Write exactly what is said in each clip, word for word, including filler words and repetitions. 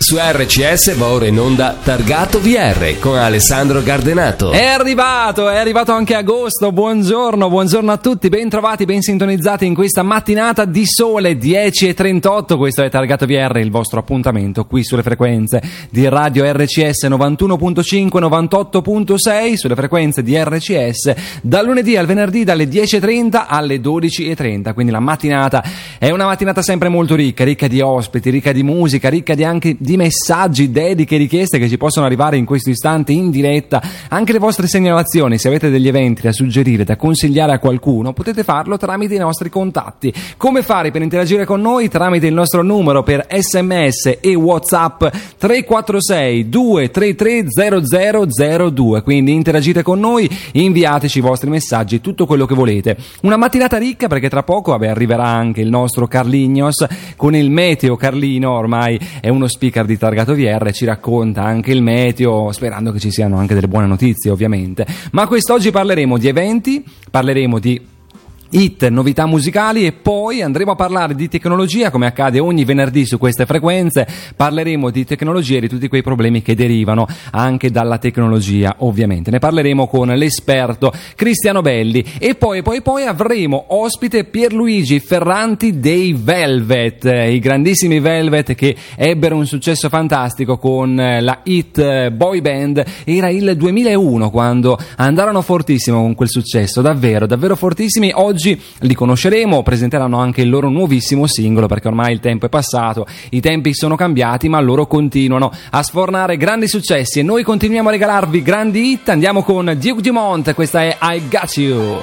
Su R C S va ora in onda Targato V R con Alessandro Gardenato. È arrivato, è arrivato anche agosto. Buongiorno, buongiorno a tutti, ben trovati, ben sintonizzati in questa mattinata di sole, dieci e trentotto. Questo è Targato V R, il vostro appuntamento qui sulle frequenze di Radio R C S novantuno virgola cinque, novantotto virgola sei, sulle frequenze di R C S, dal lunedì al venerdì dalle dieci e trenta alle dodici e trenta. Quindi la mattinata è una mattinata sempre molto ricca, ricca di ospiti, ricca di musica, ricca di anche di messaggi, dediche, richieste che ci possono arrivare in questo istante in diretta. Anche le vostre segnalazioni, se avete degli eventi da suggerire, da consigliare a qualcuno, potete farlo tramite i nostri contatti. Come fare per interagire con noi? Tramite il nostro numero per sms e WhatsApp tre quattro sei due tre tre zero zero zero due. Quindi interagite con noi, inviateci i vostri messaggi, tutto quello che volete. Una mattinata ricca perché tra poco vabbè, arriverà anche il nostro Carlignos con il meteo. Carlino ormai è uno speaker di Targato V R, ci racconta anche il meteo, sperando che ci siano anche delle buone notizie ovviamente. Ma quest'oggi parleremo di eventi, parleremo di hit, novità musicali e poi andremo a parlare di tecnologia, come accade ogni venerdì su queste frequenze. Parleremo di tecnologia e di tutti quei problemi che derivano anche dalla tecnologia, ovviamente. Ne parleremo con l'esperto Cristiano Belli e poi poi poi avremo ospite Pierluigi Ferranti dei Velvet, i grandissimi Velvet che ebbero un successo fantastico con la hit boy band. Era il duemilauno quando andarono fortissimo con quel successo, davvero davvero fortissimi. Oggi Oggi li conosceremo, presenteranno anche il loro nuovissimo singolo perché ormai il tempo è passato, i tempi sono cambiati, ma loro continuano a sfornare grandi successi e noi continuiamo a regalarvi grandi hit. Andiamo con Duke Dumont, questa è I Got You.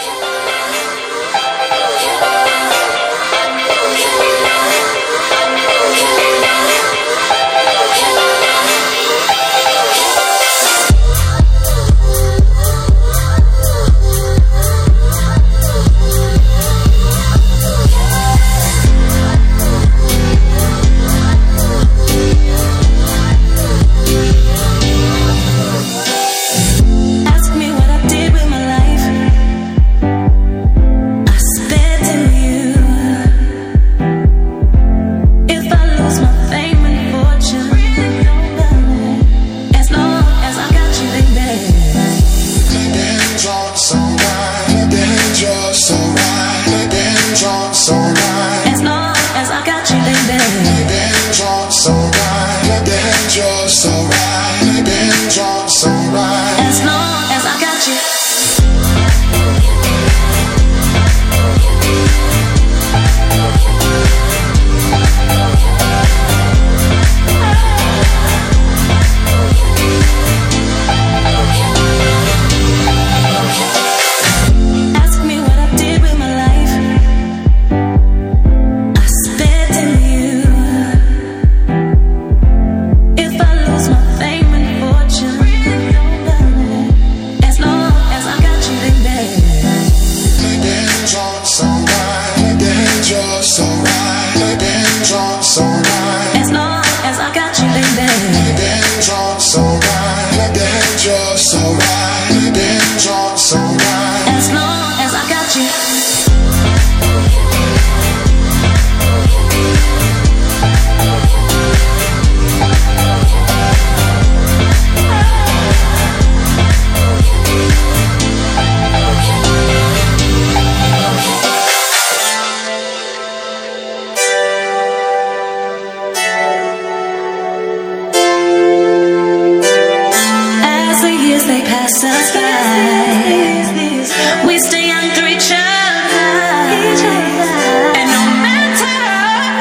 Ask me what I did with my life. pass us by.